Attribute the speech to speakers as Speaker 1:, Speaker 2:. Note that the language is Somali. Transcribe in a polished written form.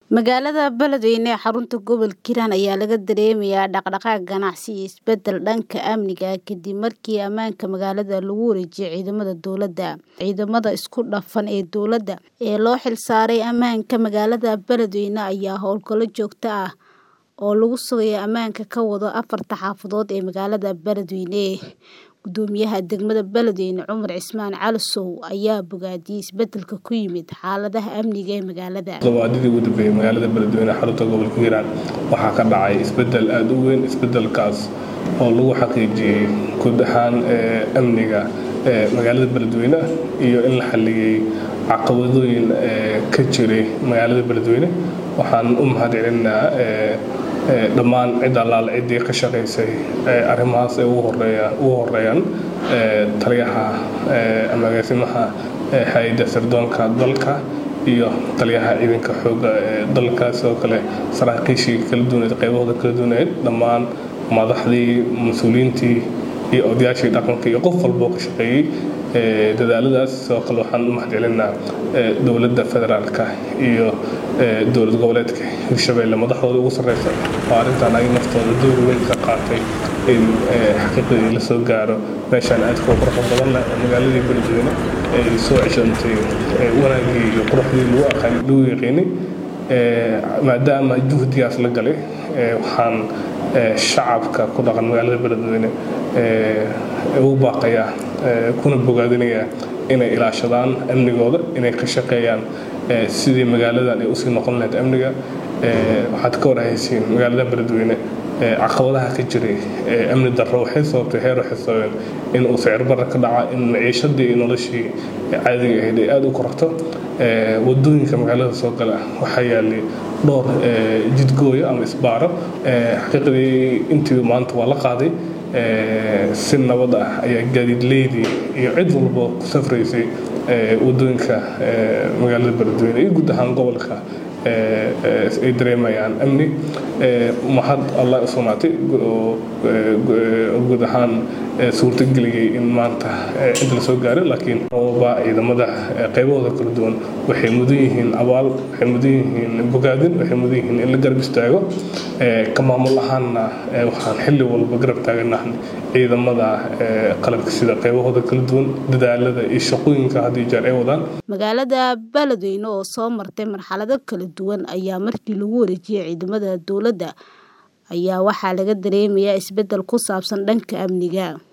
Speaker 1: Magaalada Beledweyne ee xarunta gobolka Hiiraan ayaa laga dareemayaa dhaqdhaqaaq ganacsi iyo isbedel dhanka amniga ah kadib markii ammaanka magaalada lagu wareejiyay ciidamada dowladda. Ciidamada isku dhafan ee dowladda ee loo xilsaaray ammaanka magaalada Beledweyne ayaa howlgallo joogto ah oo lagu sugayo ammaanka ka wada 4 xaafadood ee magaalada Beledweyne. Gudoomiyaha degmada Beledweyne Cumar Cismaan Calisow ayaa bogaadiyay isbedelka ku yimid xaaladaha amniga ee magaalada.
Speaker 2: Todobaadkii ugu dambeeyay magaalada Beledweyne xarunta gobolka Hiiraan waxaa ka dhacay isbedel aad u weyn. Isbedelkaas oo lagu xaqiijiyay guud ahaan amniga magaalada Beledweyne iyo in la xalliyay caqabadooyin ka jiray magaalada Beledweyne. Waxaan u mahadcelinaynaa dhammaan cid allaale ciddii ka shaqaysay arrimahaas ay ugu horeeyaan taliyaha ama agaasimaha hay'adda sirdoonka dalka iyo taliyaha ciidanka xoogga dalka, sidoo kale saraakiishii kala duwaneed qaybahooda kala duwaneed, dhammaan madaxdii, mas'uuliyiintii iyo odayaashii dhaqanka iyo qof walba oo ka shaqeeyay dadaaladaas. Sidoo kale waxaan u mahadcelinaynaa dowladda federaalka iyo dowlad goboleedka Hirshabelle madaxdooda ugu sarreysa oo arrintan ay naftooda door weyn ka qaatay in xaqiiqdii la soo gaaro meeshaan aadka u qurux badan leh magaaladii Beledweyne ay soo ceshantay wanaagii iyo quruxdii lagu yaqiinay. Maadaama juhdigaas la galay, waxaan shacabka ku dhaqan magaalada Beledweyne ugu baaqayaa kuna bogaadinayaa inay ilaashadaan amnigooda, inay ka shaqeeyaan sidii magaaladan ay u sii noqon lahayd amniga. Waxaad ka warhaysiin magaalada Beledweyne caqabadaha ka jiray amni darro waxay sababtay in uu sicir barar ka dhaca, in maciishadii iyo noloshii caadiga ahayd ay aad u kororto. Wadooyinka magaalada soo gala waxaa yaalay dhowr jidgooyo ama isbaaro. Xaqiiqdii intii maanta waa la qaaday si nabad ah ayaa gaadiidleydii iyo cid walba ku safraysay wadooyinka magaalada Beledweyne iyo guud ahaan gobolka ay dareemayaan amni. Mahad Allah u sugnaatay guud ahaan suurtageliyay in maanta cid la soo gaaray. Laakiin ciidamada qaybahooda kala duwan waxay mudan yihiin abaal, waxay mudan yihiin bogaadin, waxay mudan yihiin in la garab istaago. Ka maamul ahaanna waxaan xilli walba garab taaganahay ciidamada qalabka sida qaybahooda kala duwan, dadaalada iyo shaqooyinka hadii jeer ay wadaan.
Speaker 1: Magaalada Beledweyne oo soo martay marxalado kala duwan ayaa markii lagu wareejiyay ciidamada dowladda ayaa waxaa laga dareemayaa isbedel ku saabsan dhanka amniga.